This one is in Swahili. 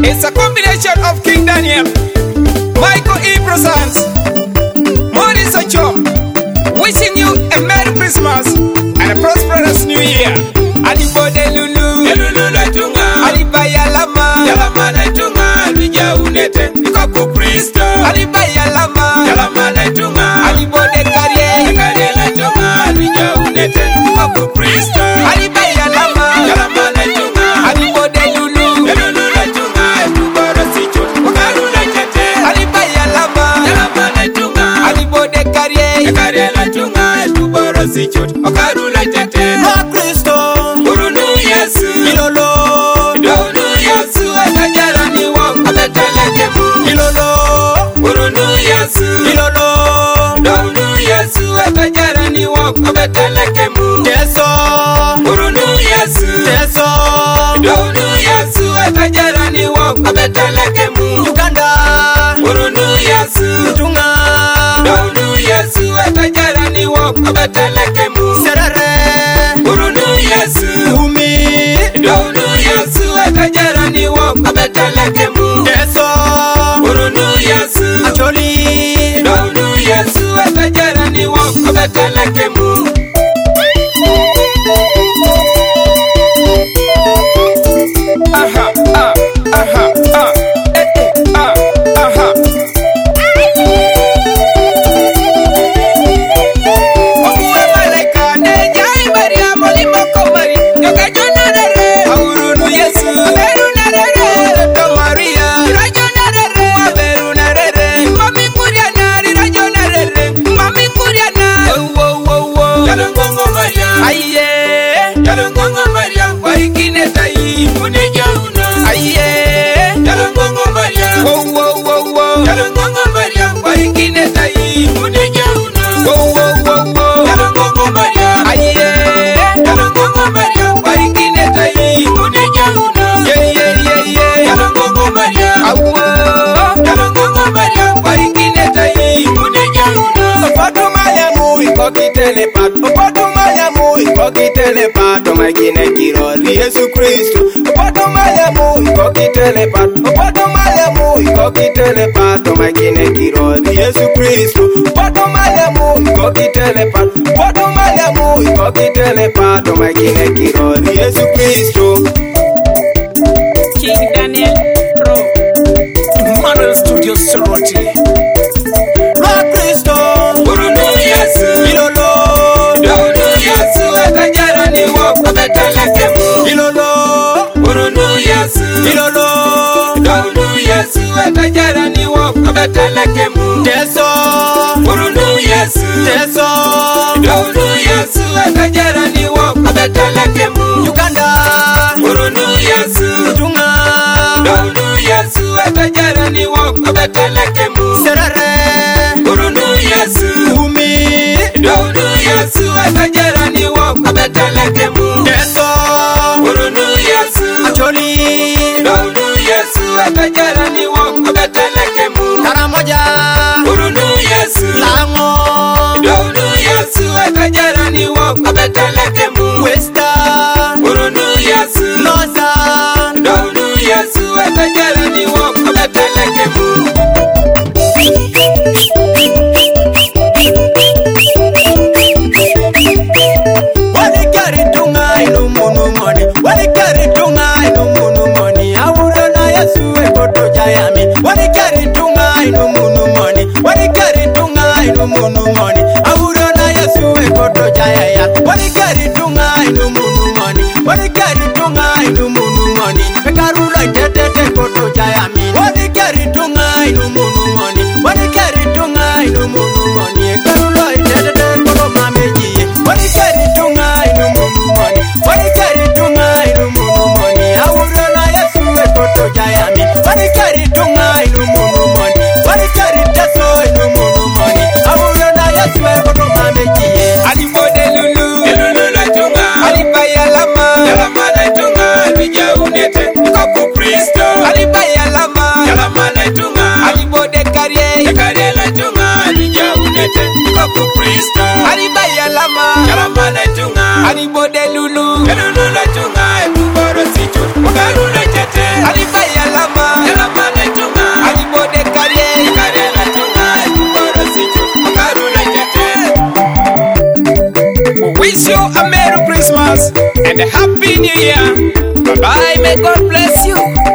It's a combination of King Daniel, Michael Ibrosans, Maurice Ocho, wishing you a Merry Christmas and a prosperous New Year. Adibode Lulu, Lulu la tunga, Adibaya Lama, Yalama la tunga, Lija unete, Ikoku Kristo, Adibaya Lama, Yalama la tunga, Adibode Karye, Karye la tunga, Lija unete, Ikoku Kristo, Adibaya Lama, Yalama la tunga, Adibode Lulu, Lulu la tunga, Tuboro Sicho, Wakaru la chete, Adibaya Lama, Yalama la tunga, Adibode Karye, Karye la tunga, Tuboro Sicho, Wakaru la chete. Yesu Kristo, Opoto Malamu, Ikokitele Pat, Opoto Malamu, Ikokitele Pat, Makine Kirori, Yesu Kristo, Opoto Malamu, Ikokitele Pat, Opoto Malamu, Ikokitele Pat, Makine Kirori, Yesu Kristo. King Daniel Pro, Emmanuel Studios Soroti. Lord Kristo, Urunu Yesu, Ilolo, Urunu Yesu, Etajara ni wako beteleke mu. Ilolo, Urunu Yesu, Ilolo, Urunu Yesu, Etajara ni wako beteleke mu. Teso, Urunu Yesu, Teso, Urunu Yesu, Etajara ni wako beteleke mu. Uganda, Urunu Yesu, Tunga, Urunu Yesu, Etajara ni wako beteleke mu. Serare, Urunu Yesu, Umi, Urunu Yesu, Etajara ni wako beteleke mu. Teso, Urunu Yesu, Acholi, Urunu Yesu, Etajara ni wako beteleke mu. Karamoja, Urunu Yesu, Lango, Urunu Yesu, Etajara ni wako beteleke mu. Westa, Urunu Yesu, Nosa, Urunu Yesu, Etajara ni wako beteleke mu. Wani kari tunga ino munu moni, awuro na Yesu ekotoja. Christmas and a Happy New Year. Bye bye, may God bless you.